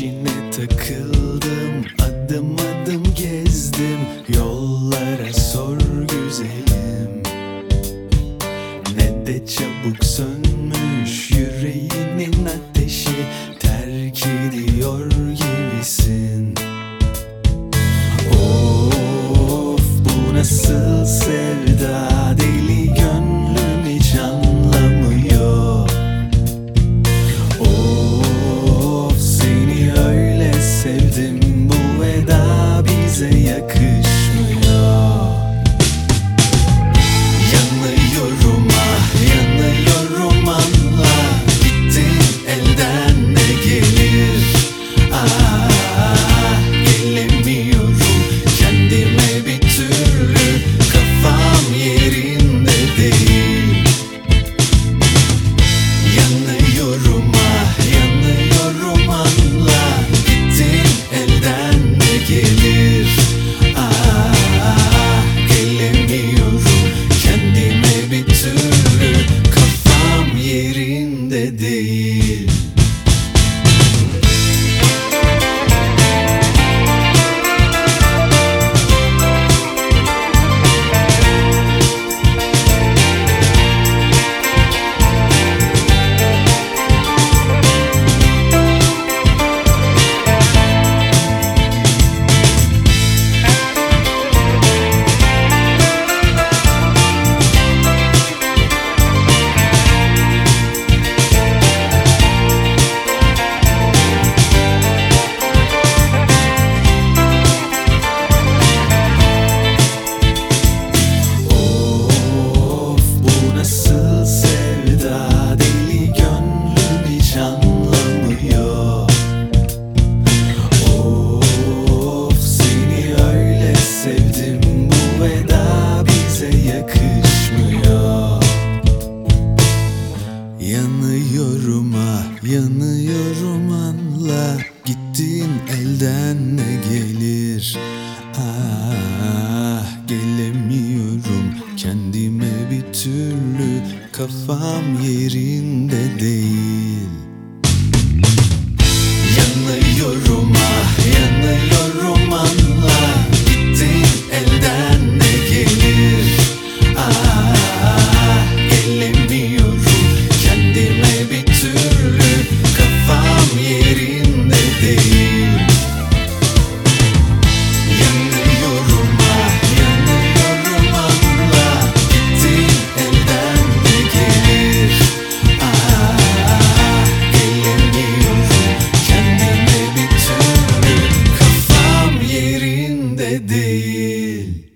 peşine takıldım. Adım adım gezdim, yollara sor güzelim. Ne de çabuk sönmüş yüreğinin ateşi, terk ediyor gibisin. Of, bu nasıl sevda, deli gönlüm hiç anlamıyor. Of, seni öyle sevdim, bu veda bize yakışmıyor. Yanıyorum ah, yanıyorum anla, gittin elden ne gelir? Ah, gelemiyorum kendime bir türlü, kafam yerinde değil. Yanıyorum ah, yanıyorum anla, gittin elden ne gelir? Ah, gelemiyorum kendime bir türlü, kafam yerinde değil. Yanıyorum ah, yanıyorum anla, gittin elden ne gelir? Ah, gelemiyorum kendime bir türlü, kafam yerinde değil. Yanıyorum ah, yanıyorum anla, gittin elden ne gelir? Ah, gelemiyorum kendime bir türlü, kafam yerinde değil. Yanıyorum ah, yanıyorum anla, gittin elden ne gelir? Ah, gelemiyorum kendime bir türlü, kafam yerinde değil.